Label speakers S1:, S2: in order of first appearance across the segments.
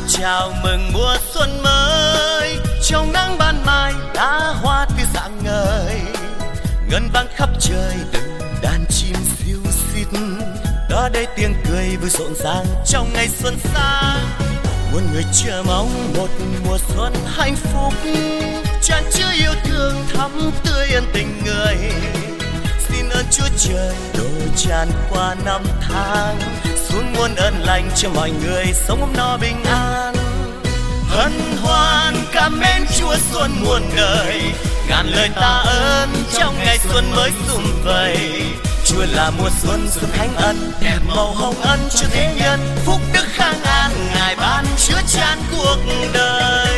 S1: chào mừng mùa xuân mới, trong nắng ban mai lá hoa tươi rạng ngời, ngân vang khắp trời từng đàn chim ríu rít, đó đây tiếng cười vui rộn ràng trong ngày xuân sang. Muôn người chờ mong một mùa xuân hạnh phúc, tràn chứa yêu thương thắm tươi ân tình người. Xin ơn Chúa Trời đổ tràn qua năm tháng, xuống muôn ơn lành cho mọi người sống ấm no bình an. Hân hoan cảm mến Chúa xuân muôn đời, ngàn lời tạ ơn trong ngày xuân mới sum vầy. Chúa là mùa xuân xuân thánh ân, đẹp màu hồng ân cho thế nhân. Phúc đức khang an Ngài ban chứa chan cuộc đời.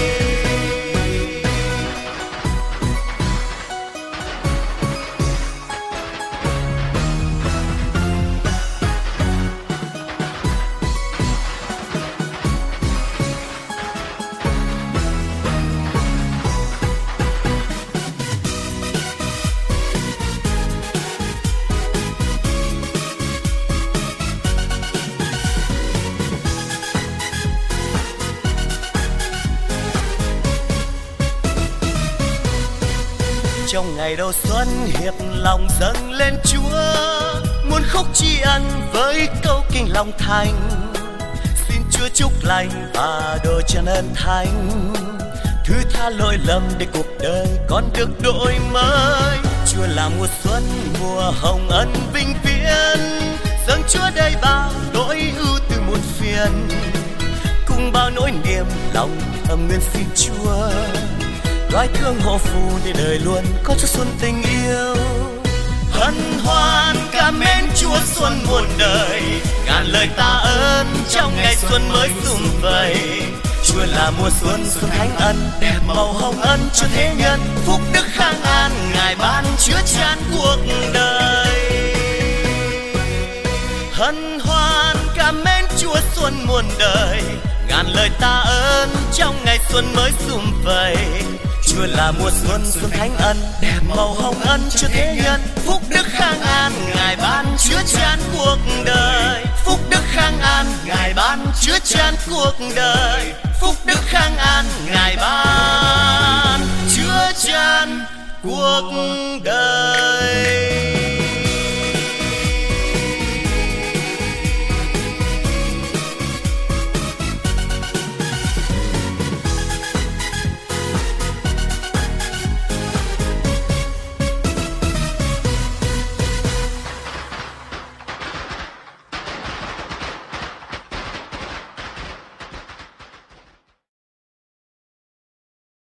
S1: Trong ngày đầu xuân hiệp lòng dâng lên Chúa, muôn khúc tri ân với câu kinh lòng thành. Xin Chúa chúc lành và độ tràn ơn thánh, thứ tha lỗi lầm để cuộc đời con được đổi mới. Chúa là mùa xuân mùa hồng ân vinh viễn, dâng Chúa đầy bao nỗi ưu tư muôn phiền. Cùng bao nỗi niềm lòng thầm nguyện xin Chúa, đoái thương hộ phù để đời luôn có cho xuân tình yêu. Hân hoan cảm mến Chúa xuân muôn đời, ngàn lời tạ ơn trong ngày xuân mới sum vầy. Chúa là mùa xuân xuân thánh ân, đẹp màu hồng ân cho thế nhân. Phúc đức khang an Ngài ban chứa chan cuộc đời. Hân hoan cảm mến Chúa xuân muôn đời, ngàn lời tạ ơn trong ngày xuân mới sum vầy. Chúa là mùa xuân xuân thánh ân, đẹp màu hồng ân cho thế nhân. Phúc đức khang an Ngài ban chứa chan cuộc đời. Phúc đức khang an Ngài ban chứa chan cuộc đời. Phúc đức khang an Ngài ban chứa chan cuộc đời.